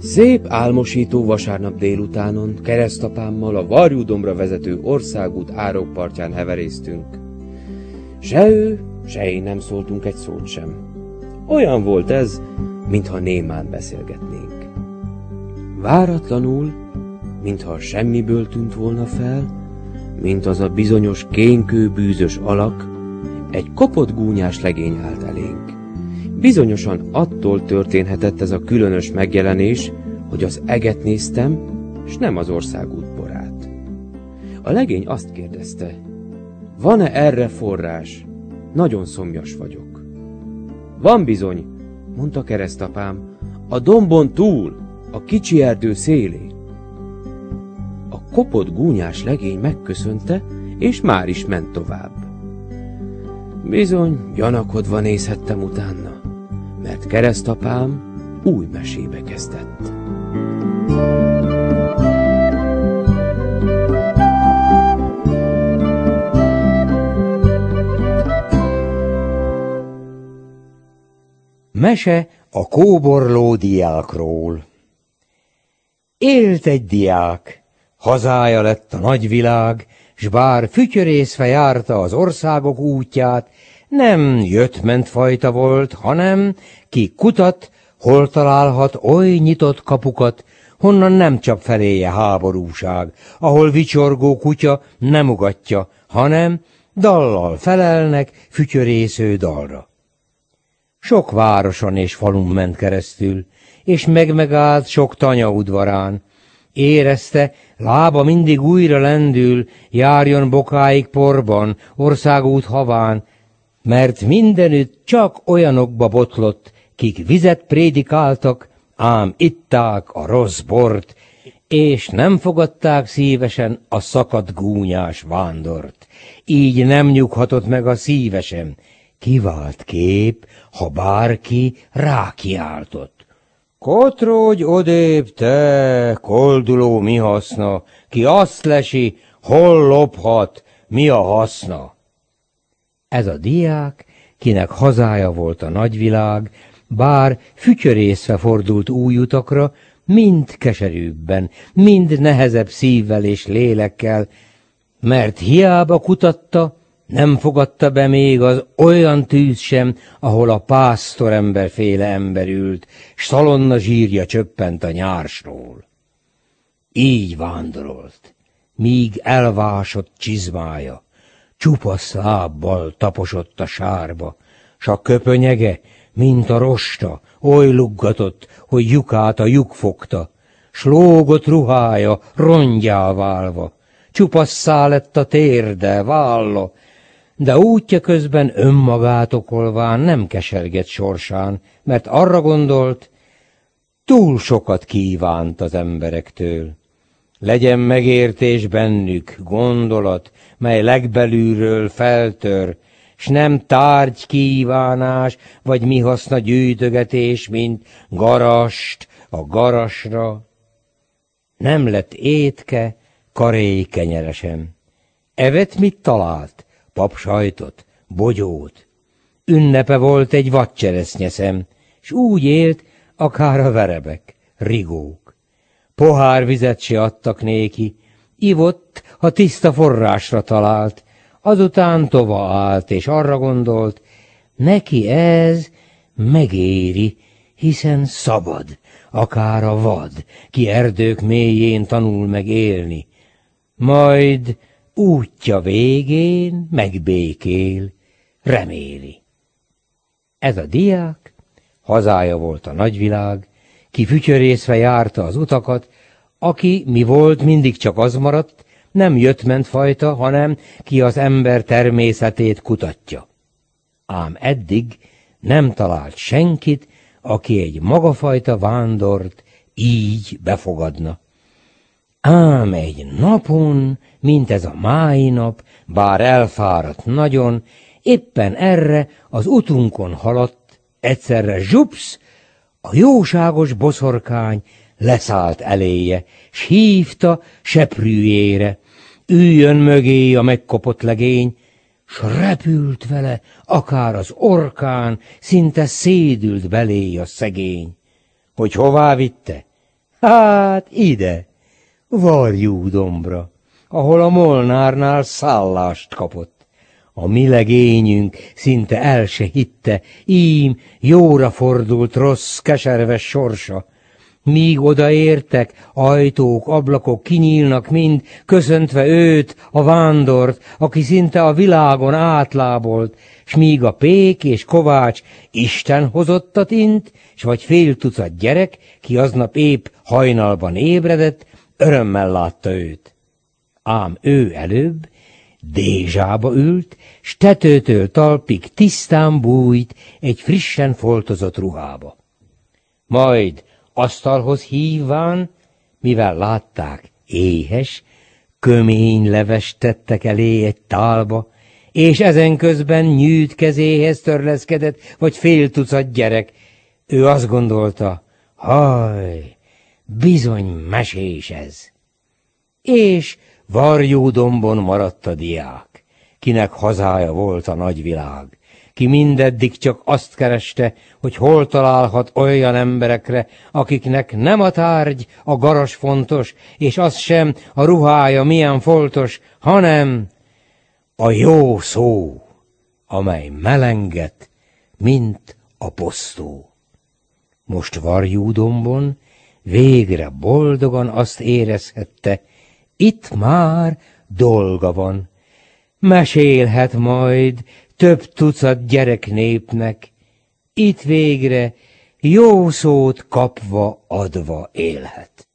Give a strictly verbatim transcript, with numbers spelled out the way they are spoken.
Szép álmosító vasárnap délutánon keresztapámmal a Varjúdombra vezető országút árokpartján heveréztünk. Se ő, se én nem szóltunk egy szót sem. Olyan volt ez, mintha némán beszélgetnénk. Váratlanul, mintha semmiből tűnt volna fel, mint az a bizonyos kénkő bűzös alak, egy kopott gúnyás legény állt elénk. Bizonyosan attól történhetett ez a különös megjelenés, hogy az eget néztem, s nem az országút borát. A legény azt kérdezte, van-e erre forrás? Nagyon szomjas vagyok. Van bizony, mondta keresztapám, a dombon túl, a kicsi erdő szélén. A kopott gúnyás legény megköszönte, és már is ment tovább. Bizony, gyanakodva nézhettem utána, mert keresztapám új mesébe kezdett. Mese a kóborló diákról. Élt egy diák, hazája lett a nagyvilág, s bár fütyörészve járta az országok útját, nem jött-ment fajta volt, hanem ki kutat, hol találhat oly nyitott kapukat, honnan nem csap feléje háborúság, ahol vicsorgó kutya nem ugatja, hanem dallal felelnek fütyörésző dalra. Sok városon és falun ment keresztül, és megmegállt sok tanya udvarán. Érezte, lába mindig újra lendül, járjon bokáig porban, országút haván, mert mindenütt csak olyanokba botlott, kik vizet prédikáltak, ám itták a rossz bort, és nem fogadták szívesen a szakadt gúnyás vándort. Így nem nyughatott meg a szívesen. Kivált kép, ha bárki rákiáltott. Kotródj odébb te, kolduló mi haszna, ki azt lesi, hol lophat, mi a haszna. Ez a diák, kinek hazája volt a nagyvilág, bár fütyörészve fordult új utakra, mind keserűbben, mind nehezebb szívvel és lélekkel, mert hiába kutatta, nem fogadta be még az olyan tűz sem, ahol a pásztoremberféle ember ült, s szalonna zsírja csöppent a nyársról. Így vándorolt, míg elvásott csizmája, csupasz lábbal taposott a sárba, s a köpönyege, mint a rosta, oly luggatott, hogy lyukát a lyuk fogta, s lógott ruhája rongyá válva, csupasszá lett a térde, válla, de útja közben önmagát okolván nem kesergett sorsán, mert arra gondolt, túl sokat kívánt az emberektől. Legyen megértés bennük, gondolat, mely legbelülről feltör, s nem tárgy kívánás, vagy mi haszna gyűjtögetés, mint garast a garasra. Nem lett étke, karéj kenyere sem. Evet mit talált? Papsajtot, bogyót. Ünnepe volt egy vadcseresznyeszem, s úgy élt, akár a verebek, rigók. Pohár vizet se adtak néki, ivott, ha tiszta forrásra talált, azután tova állt, és arra gondolt, neki ez megéri, hiszen szabad, akár a vad, ki erdők mélyén tanul meg élni. Majd útja végén megbékél, reméli. Ez a diák, hazája volt a nagyvilág, ki fütyörészve járta az utakat, aki mi volt, mindig csak az maradt, nem jött-ment fajta, hanem ki az ember természetét kutatja. Ám eddig nem talált senkit, aki egy magafajta vándort így befogadna. Ám egy napon, mint ez a mái nap, bár elfáradt nagyon, éppen erre az utunkon haladt, egyszerre zsupsz, a jóságos boszorkány leszállt eléje, s hívta seprűjére, üljön mögé a megkopott legény, s repült vele, akár az orkán, szinte szédült belé a szegény. Hogy hová vitte? Hát ide, Varjú dombra, ahol a Molnárnál szállást kapott. A mi legényünk szinte el se hitte, ím jóra fordult rossz, keserves sorsa. Míg odaértek, ajtók, ablakok kinyílnak mind, köszöntve őt, a vándort, aki szinte a világon átlábolt, s míg a Pék és Kovács Isten hozottat int, s vagy fél tucat gyerek, ki aznap épp hajnalban ébredett, örömmel látta őt. Ám ő előbb dézsába ült, s tetőtől talpig tisztán bújt egy frissen foltozott ruhába. Majd asztalhoz hívván, mivel látták éhes, kömény levest tettek elé egy tálba, és ezen közben nyűt kezéhez törleszkedett, vagy fél tucat gyerek. Ő azt gondolta, haj, bizony mesés ez. És Varjú dombon maradt a diák, kinek hazája volt a nagyvilág, ki mindeddig csak azt kereste, hogy hol találhat olyan emberekre, akiknek nem a tárgy, a garas fontos, és az sem a ruhája milyen foltos, hanem a jó szó, amely melenget, mint a posztó. Most Varjú dombon végre boldogan azt érezhette, itt már dolga van, mesélhet majd több tucat gyereknépnek, itt végre jó szót kapva adva élhet.